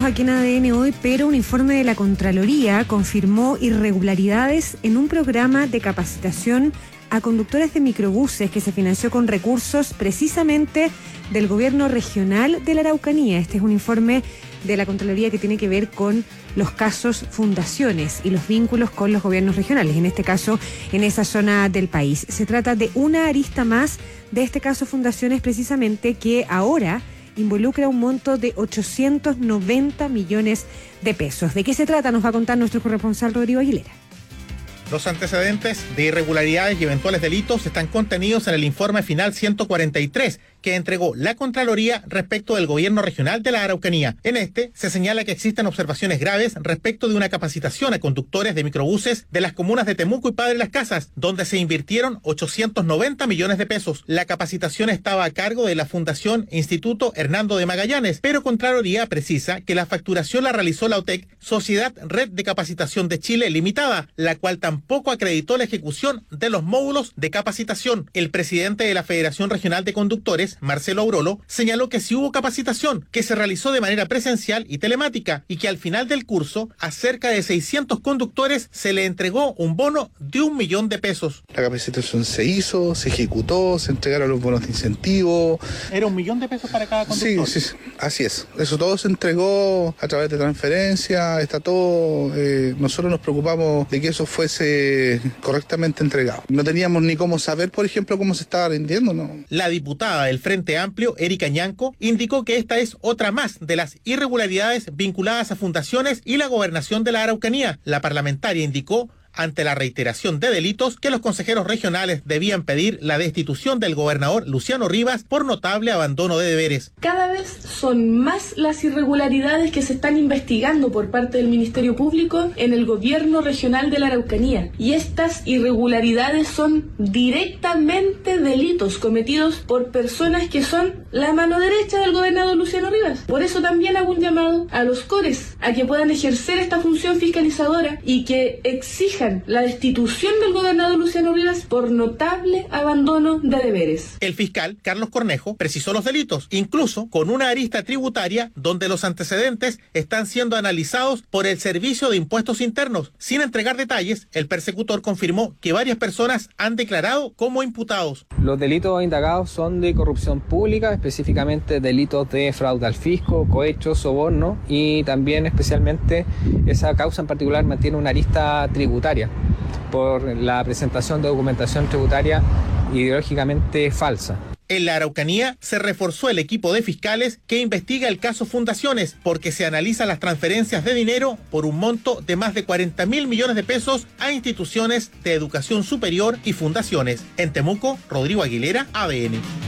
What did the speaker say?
Aquí en ADN hoy, pero un informe de la Contraloría confirmó irregularidades en un programa de capacitación a conductores de microbuses que se financió con recursos precisamente del gobierno regional de la Araucanía. Este es un informe de la Contraloría que tiene que ver con los casos fundaciones y los vínculos con los gobiernos regionales, en este caso en esa zona del país. Se trata de una arista más de este caso fundaciones precisamente que ahora involucra un monto de 890 millones de pesos. ¿De qué se trata? Nos va a contar nuestro corresponsal Rodrigo Aguilera. Los antecedentes de irregularidades y eventuales delitos están contenidos en el informe final 143 que entregó la Contraloría respecto del gobierno regional de la Araucanía. En este se señala que existen observaciones graves respecto de una capacitación a conductores de microbuses de las comunas de Temuco y Padre Las Casas, donde se invirtieron 890 millones de pesos. La capacitación estaba a cargo de la Fundación Instituto Hernando de Magallanes, pero Contraloría precisa que la facturación la realizó la OTEC, Sociedad Red de Capacitación de Chile Limitada, la cual tampoco acreditó la ejecución de los módulos de capacitación. El presidente de la Federación Regional de Conductores, Marcelo Aurolo, señaló que sí hubo capacitación, que se realizó de manera presencial y telemática, y que al final del curso, a cerca de 600 conductores se le entregó un bono de 1 millón de pesos. La capacitación se hizo, se ejecutó, se entregaron los bonos de incentivo. ¿Era 1 millón de pesos para cada conductor? Sí, así es. Eso todo se entregó a través de transferencia, está todo. Nosotros nos preocupamos de que eso fuese correctamente entregado. No teníamos ni cómo saber, por ejemplo, cómo se estaba rindiendo, ¿no? La diputada del Frente Amplio, Erika Ñanco, indicó que esta es otra más de las irregularidades vinculadas a fundaciones y la gobernación de la Araucanía. La parlamentaria indicó, ante la reiteración de delitos, que los consejeros regionales debían pedir la destitución del gobernador Luciano Rivas por notable abandono de deberes. Cada vez son más las irregularidades que se están investigando por parte del Ministerio Público en el gobierno regional de la Araucanía. Y estas irregularidades son directamente delitos cometidos por personas que son la mano derecha del gobernador Luciano Rivas. Por eso también hago un llamado a los CORES a que puedan ejercer esta función fiscalizadora y que exijan la destitución del gobernador Luciano Rivas por notable abandono de deberes. El fiscal Carlos Cornejo precisó los delitos, incluso con una arista tributaria donde los antecedentes están siendo analizados por el Servicio de Impuestos Internos. Sin entregar detalles, el persecutor confirmó que varias personas han declarado como imputados. Los delitos indagados son de corrupción pública, específicamente delitos de fraude al fisco, cohecho, soborno, y también especialmente esa causa en particular mantiene una arista tributaria por la presentación de documentación tributaria ideológicamente falsa. En la Araucanía se reforzó el equipo de fiscales que investiga el caso Fundaciones porque se analizan las transferencias de dinero por un monto de más de 40.000 millones de pesos a instituciones de educación superior y fundaciones. En Temuco, Rodrigo Aguilera, ADN.